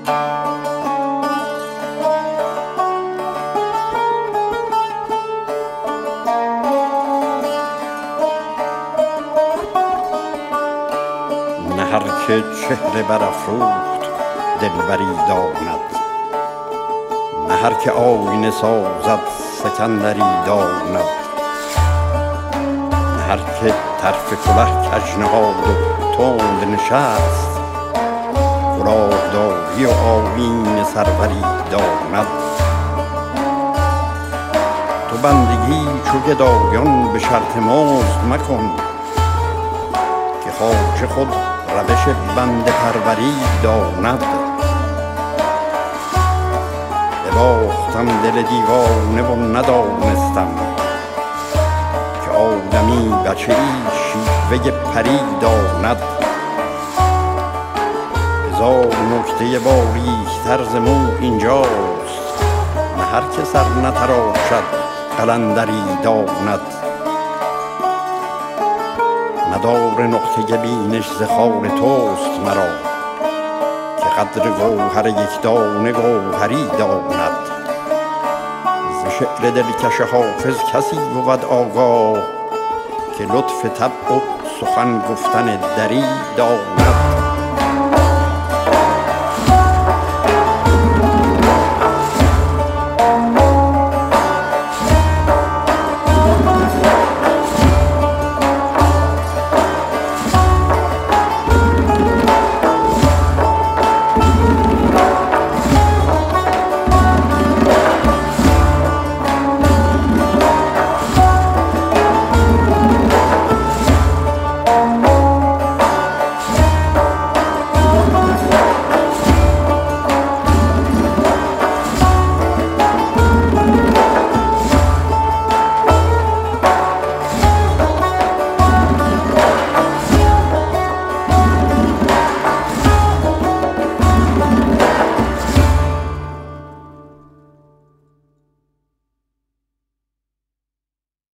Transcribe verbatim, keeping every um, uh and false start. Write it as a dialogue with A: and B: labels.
A: نه هر که چهره برافروخت دلبری داند، نه هر که آینه سازد سکندری داند، نه هر که طرف کله کج نهاد و تند نشست کلاهداری و آیین سروری داند. تو بندگی چو گدایان به شرط مزد مکن، که خواجه خود روش بنده پروری داند. بباختم دل دیوانه و ندانستم، که آدمی بچه ای شیوه پری داند. هزار نکته باریکتر ز مو اینجاست، نه هر که سر نتراشد قلندری داند. مدار نقطه بینش ز خال توست مرا، که قدر گوهر یک دانه گوهری داند. ز شعر دلکش حافظ کسی بود آگاه، که لطف طبع و سخن گفتن دری داند.